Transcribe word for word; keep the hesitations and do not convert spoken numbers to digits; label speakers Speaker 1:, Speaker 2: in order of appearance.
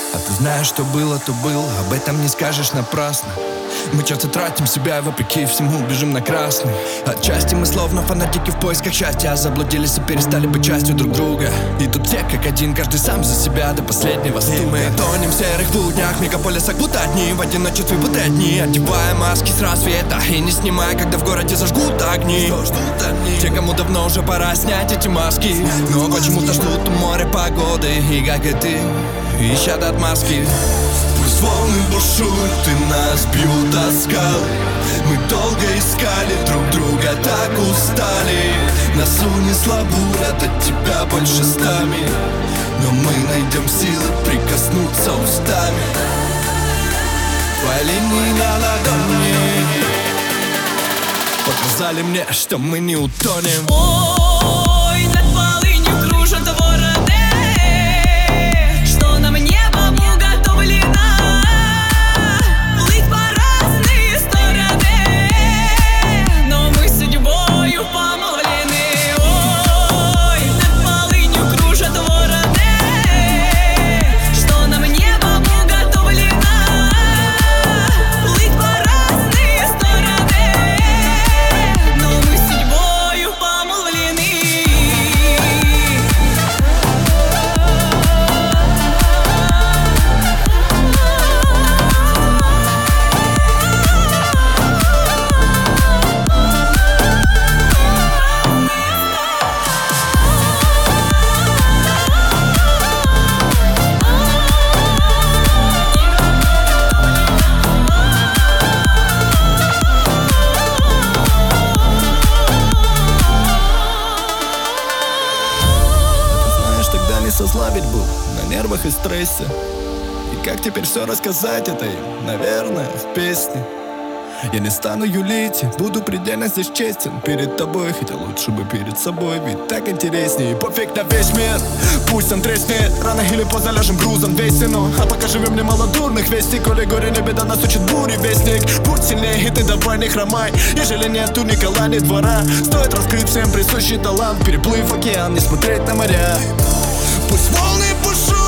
Speaker 1: А ты знаешь, что было, то было, об этом не скажешь напрасно. Мы часто тратим себя, вопреки всему бежим на красный. Отчасти мы словно фанатики в поисках счастья, заблудились и перестали быть частью друг друга. И тут все как один, каждый сам за себя до последнего стука. И мы тонем в серых буднях мегаполисах, будто одни в одиночестве, будто одни, одевая маски с рассвета и не снимая, когда в городе зажгут огни. Те, кому давно уже пора снять эти маски, но почему-то ждут у моря погоды, и как и ты, ищут отмазки. Пусть волны бушуют и нас бьют о скалы. Мы долго искали друг друга, так устали. Нас унесла буря, от тебя больше ста миль, но мы найдем силы прикоснуться устами. Твои линии на ладони показали мне, что мы не утонем.
Speaker 2: Ой, над полынью кружат вороны, что нам небом уготовлено. Плыть по разные стороны, но мы судьбою помолвлены. Ой, над полынью кружат вороны, что нам небом уготовлено. Плыть по разные стороны, но мы судьбою помолвлены.
Speaker 1: Знаешь, тогда не со зла ведь был, на нервах и стрессе. И как теперь все рассказать этой, наверное, в песне. Я не стану юлить, буду предельно здесь честен перед тобой, хотя лучше бы перед собой, ведь так интереснее. Пофиг на весь мир, пусть он треснет, рано или поздно ляжем грузом весь стену. А пока живем немало дурных вестей, коли горе не беда, нас учит бури вестник. Будь сильнее, и ты давай не хромай, ежели нет у Никола, ни двора. Стоит раскрыть всем присущий талант, переплыв океан, не смотреть на моря. Пусть волны бушуют